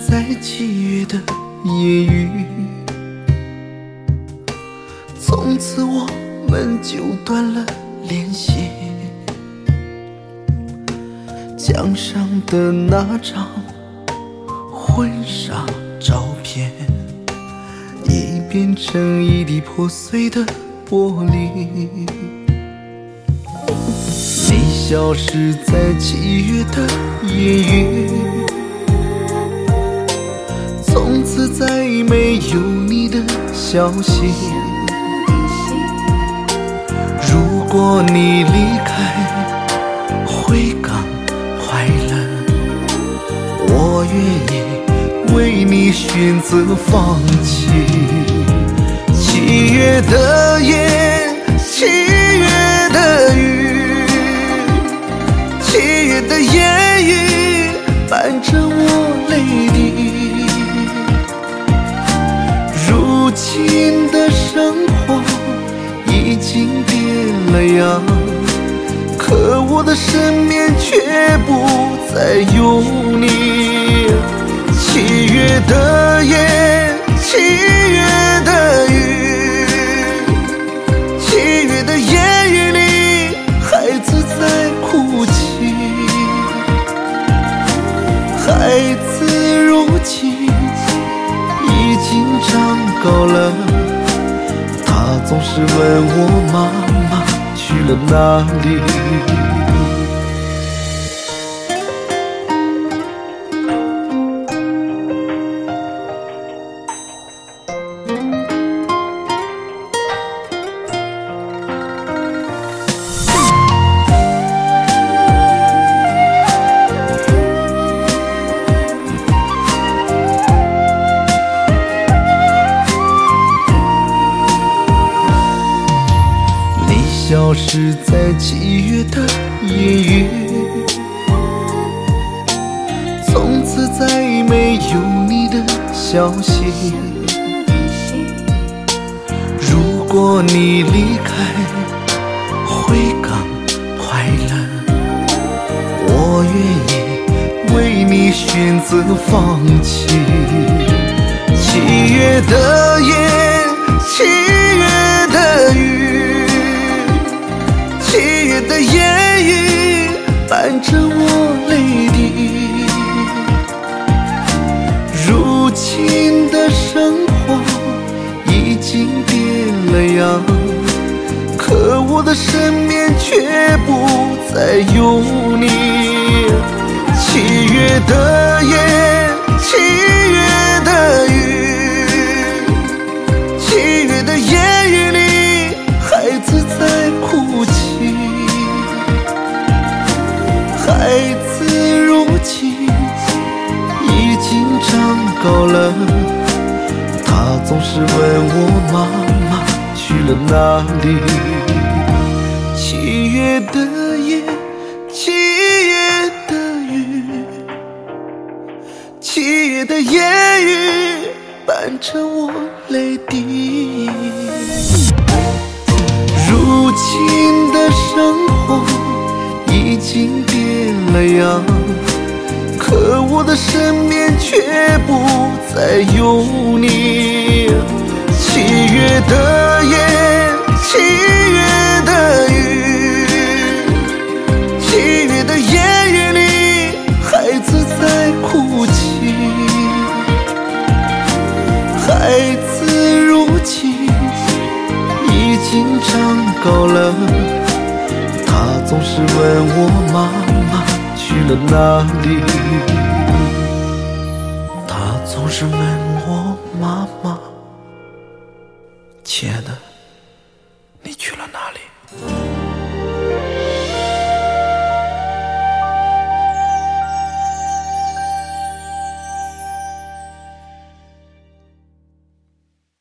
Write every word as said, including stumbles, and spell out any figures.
在七月的夜雨，从此我们就断了联系。墙上的那张婚纱照片，已变成一地破碎的玻璃。你消失在七月的夜雨，从此再没有你的消息。如果你离开回港快乐，我愿意为你选择放弃。七月的夜，七月的雨，七月的夜雨伴着我泪滴。如今的生活已经变了样，可我的身边却不再有你。七月的夜，七月的雨，七月的夜雨里，孩子在哭泣。孩子如今已经长高了，他总是问我妈妈去了哪里。消失在七月的夜雨，从此再没有你的消息。如果你离开回港快乐，我愿意为你选择放弃。七月的夜，七月的雨，七月的夜雨伴着我泪滴。如今的生活已经变了样，可我的身边却不再有你。七月的夜，七月的雨，七月的夜雨里，孩子在哭泣。孩子如今已经长高了，他总是问我妈妈去了哪里。七月的夜，七月的雨，七月的夜雨伴着我泪滴。如今的生活已经变了样，可我的身边却不再有你。七月的夜，七月的雨，七月的夜雨里，孩子在哭泣。孩子如今已经长高了，他总是问我妈妈去了哪里。他总是问我妈妈，亲爱的，你去了哪里？